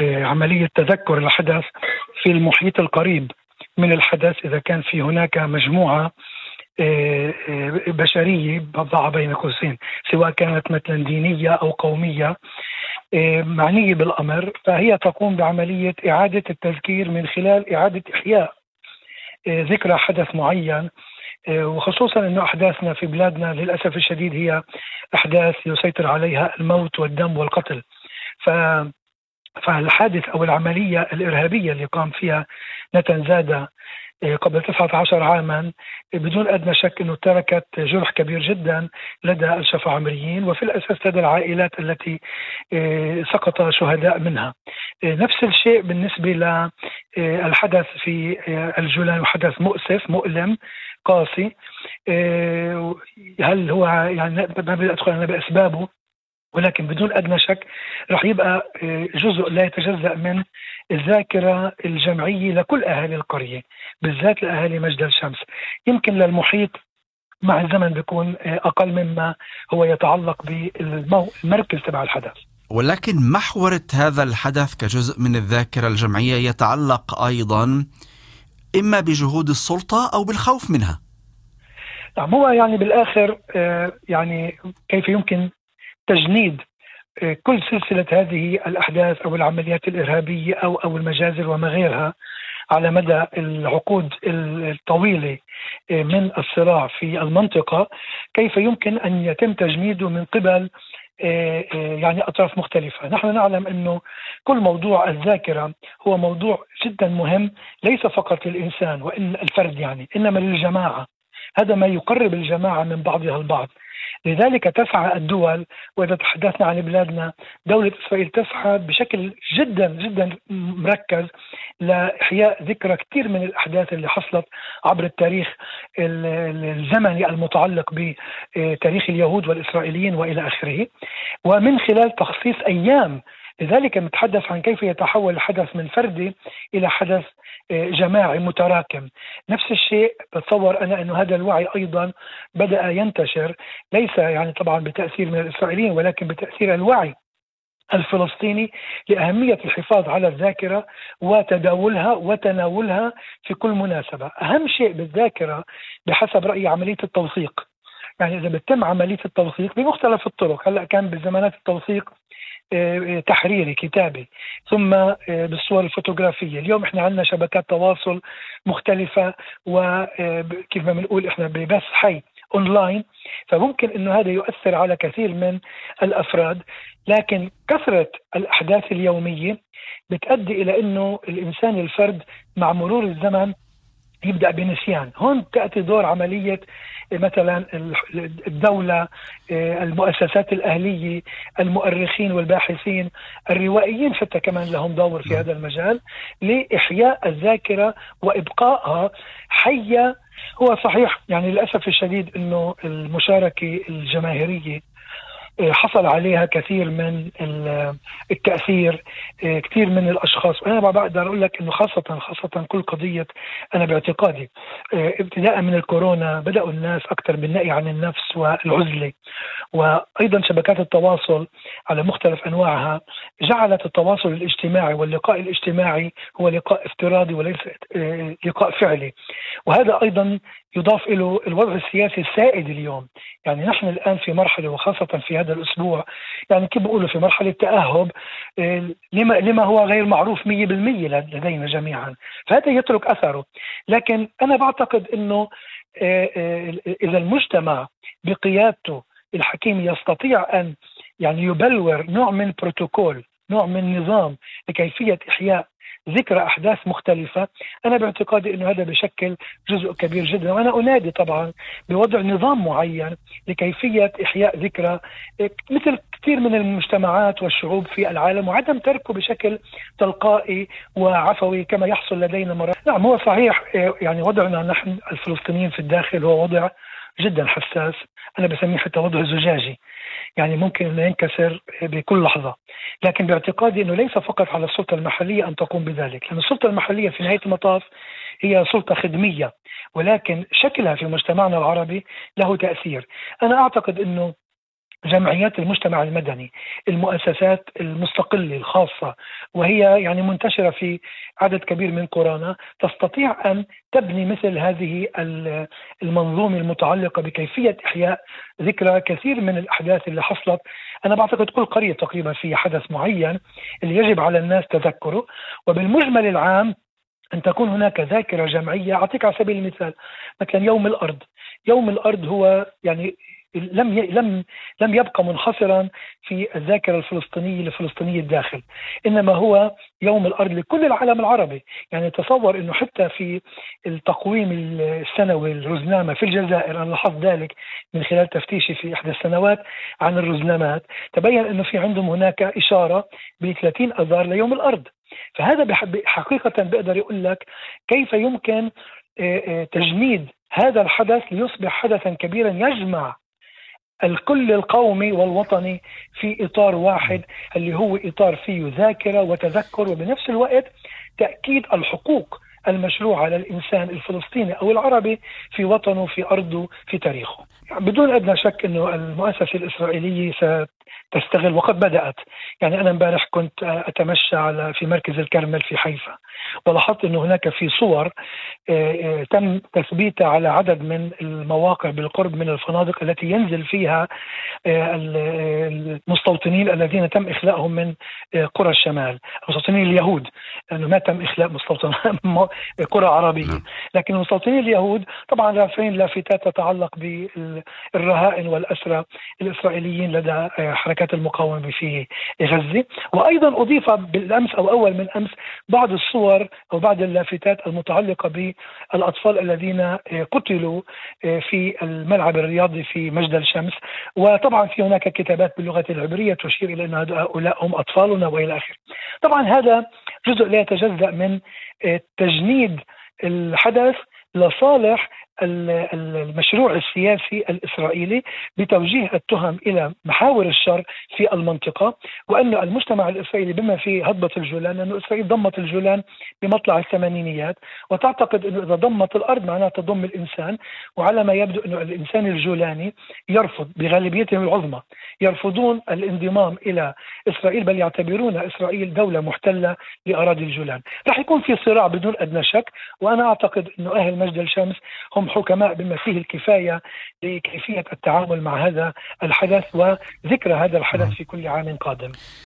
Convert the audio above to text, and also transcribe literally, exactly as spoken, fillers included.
عملية تذكر الحدث في المحيط القريب من الحدث، إذا كان في هناك مجموعة بشرية بضع بين قوسين سواء كانت مثلا دينية أو قومية معنية بالأمر، فهي تقوم بعملية إعادة التذكير من خلال إعادة إحياء ذكرى حدث معين. وخصوصا أن أحداثنا في بلادنا للأسف الشديد هي أحداث يسيطر عليها الموت والدم والقتل. ف فالحادث أو العملية الإرهابية اللي قام فيها نتن زادة قبل تسعة عشر عاما بدون أدنى شك أنه تركت جرح كبير جدا لدى الشفاعمريين وفي الأساس لدى العائلات التي سقط شهداء منها. نفس الشيء بالنسبة للحدث في الجولان، وحدث مؤسف مؤلم قاسي. هل هو يعني ما بدي أدخل أنا بأسبابه، ولكن بدون أدنى شك رح يبقى جزء لا يتجزأ من الذاكرة الجمعية لكل أهالي القرية، بالذات لأهالي مجد الشمس. يمكن للمحيط مع الزمن بيكون أقل مما هو يتعلق بالمركز تبع الحدث. ولكن محورة هذا الحدث كجزء من الذاكرة الجمعية يتعلق أيضا إما بجهود السلطة أو بالخوف منها. نعم، هو يعني بالآخر يعني كيف يمكن تجنيد كل سلسلة هذه الأحداث أو العمليات الإرهابية أو أو المجازر وما غيرها على مدى العقود الطويلة من الصراع في المنطقة، كيف يمكن أن يتم تجنيده من قبل يعني أطراف مختلفة. نحن نعلم أنه كل موضوع الذاكرة هو موضوع جدا مهم، ليس فقط للإنسان وإن الفرد يعني، إنما للجماعة. هذا ما يقرب الجماعة من بعضها البعض. لذلك تسعى الدول، وإذا تحدثنا عن بلادنا دولة إسرائيل تسعى بشكل جدا جدا مركز لإحياء ذكرى كثير من الأحداث اللي حصلت عبر التاريخ الزمني المتعلق بتاريخ اليهود والإسرائيليين وإلى آخره، ومن خلال تخصيص أيام. لذلك نتحدث عن كيف يتحول الحدث من فردي إلى حدث جماعي متراكم. نفس الشيء بتصور أنا أنه هذا الوعي أيضا بدأ ينتشر، ليس يعني طبعا بتأثير من الإسرائيليين ولكن بتأثير الوعي الفلسطيني لأهمية الحفاظ على الذاكرة وتداولها وتناولها في كل مناسبة. أهم شيء بالذاكرة بحسب رأيي عملية التوثيق. يعني إذا بتم عملية التوثيق بمختلف الطرق، هلأ كان بزمانات التوثيق تحريري كتابي ثم بالصور الفوتوغرافية، اليوم احنا عندنا شبكات تواصل مختلفة وكيف ما بنقول احنا ببث حي اونلاين، فممكن انه هذا يؤثر على كثير من الافراد. لكن كثرة الاحداث اليومية بتؤدي الى انه الانسان الفرد مع مرور الزمن يبدأ بنسيان. هون تأتي دور عملية مثلا الدولة، المؤسسات الأهلية، المؤرخين والباحثين، الروائيين حتى كمان لهم دور في هذا المجال لإحياء الذاكرة وإبقائها حية. هو صحيح يعني للأسف الشديد أنه المشاركة الجماهيرية حصل عليها كثير من التأثير، كثير من الأشخاص. وأنا بقدر أقول لك أنه خاصة خاصة كل قضية، أنا باعتقادي ابتداء من الكورونا بدأوا الناس أكثر بالنأي عن النفس والعزلة، وأيضا شبكات التواصل على مختلف أنواعها جعلت التواصل الاجتماعي واللقاء الاجتماعي هو لقاء افتراضي وليس لقاء فعلي. وهذا أيضا يضاف إلى الوضع السياسي السائد اليوم. يعني نحن الآن في مرحلة، وخاصة في هذا الأسبوع، يعني كيف بقولوا في مرحلة تأهب لما, لما هو غير معروف مية بالمية لدينا جميعا، فهذا يترك أثره. لكن أنا بعتقد أنه إذا المجتمع بقيادته الحكيم يستطيع أن يعني يبلور نوع من بروتوكول، نوع من نظام لكيفية إحياء ذكرى أحداث مختلفة، أنا باعتقادي أنه هذا بشكل جزء كبير جدا. وأنا أنادي طبعا بوضع نظام معين لكيفية إحياء ذكرى مثل كثير من المجتمعات والشعوب في العالم، وعدم تركه بشكل تلقائي وعفوي كما يحصل لدينا مرات. نعم هو صحيح، يعني وضعنا نحن الفلسطينيين في الداخل هو وضع جدا حساس، أنا بسميه حتى وضع زجاجي، يعني ممكن أن ينكسر بكل لحظة. لكن باعتقادي أنه ليس فقط على السلطة المحلية أن تقوم بذلك، لأن السلطة المحلية في نهاية المطاف هي سلطة خدمية، ولكن شكلها في مجتمعنا العربي له تأثير. أنا أعتقد أنه جمعيات المجتمع المدني، المؤسسات المستقلة الخاصة، وهي يعني منتشرة في عدد كبير من قرانا، تستطيع أن تبني مثل هذه المنظومة المتعلقة بكيفية إحياء ذكرى كثير من الأحداث اللي حصلت. أنا بعتقد كل قرية تقريبا في حدث معين اللي يجب على الناس تذكره، وبالمجمل العام أن تكون هناك ذاكرة جمعية. أعطيك على سبيل المثال مثلا يوم الأرض. يوم الأرض هو يعني لم لم لم يبقى منحصرا في الذاكرة الفلسطينية لفلسطينية الداخل، إنما هو يوم الأرض لكل العالم العربي. يعني تصور أنه حتى في التقويم السنوي الرزنامة في الجزائر، أنا لاحظت ذلك من خلال تفتيشي في إحدى السنوات عن الرزنامات، تبين أنه في عندهم هناك إشارة ب ثلاثين أذار ليوم الأرض. فهذا حقيقة بيقدر يقول لك كيف يمكن تجنيد هذا الحدث ليصبح حدثا كبيرا يجمع الكل القومي والوطني في إطار واحد، اللي هو إطار فيه ذاكرة وتذكر، وبنفس الوقت تأكيد الحقوق المشروعة للإنسان الفلسطيني أو العربي في وطنه، في أرضه، في تاريخه. يعني بدون أدنى شك أنه المؤسسة الإسرائيلية ستستغل، وقد بدأت. يعني أنا امبارح كنت أتمشى على في مركز الكرمل في حيفا، ولاحظت أنه هناك في صور تم تثبيتها على عدد من المواقع بالقرب من الفنادق التي ينزل فيها المستوطنين الذين تم إخلاءهم من قرى الشمال، المستوطنين اليهود، لأنه ما تم إخلاء مستوطنين قرى عربية، لكن المستوطنين اليهود طبعا رافعين لافتات تتعلق بالرهائن والأسرى الإسرائيليين لدى حركات المقاومة في غزة. وأيضا أضيف بالأمس أو أول من أمس بعض الصور أو بعض اللافتات المتعلقة بالأطفال الذين قتلوا في الملعب الرياضي في مجد الشمس، وطبعا في هناك كتابات باللغة العبرية تشير إلى أن هؤلاء هم أطفالنا وإلى آخره. طبعا هذا جزء لا يتجزأ من تجنيد الحدث لصالح المشروع السياسي الإسرائيلي بتوجيه التهم إلى محاور الشر في المنطقة، وأن المجتمع الإسرائيلي بما فيه هضبة الجولان، أن إسرائيل ضمت الجولان بمطلع الثمانينيات، وتعتقد أنه إذا ضمت الأرض معناها تضم الإنسان. وعلى ما يبدو أنه الإنسان الجولاني يرفض بغالبيتهم العظمى، يرفضون الانضمام إلى إسرائيل، بل يعتبرون إسرائيل دولة محتلة لأراضي الجولان. رح يكون في صراع بدون أدنى شك، وأنا أعتقد أنه أهل مجد الشمس هم حكماء بما فيه الكفاية لكيفية التعامل مع هذا الحدث وذكرى هذا الحدث في كل عام قادم.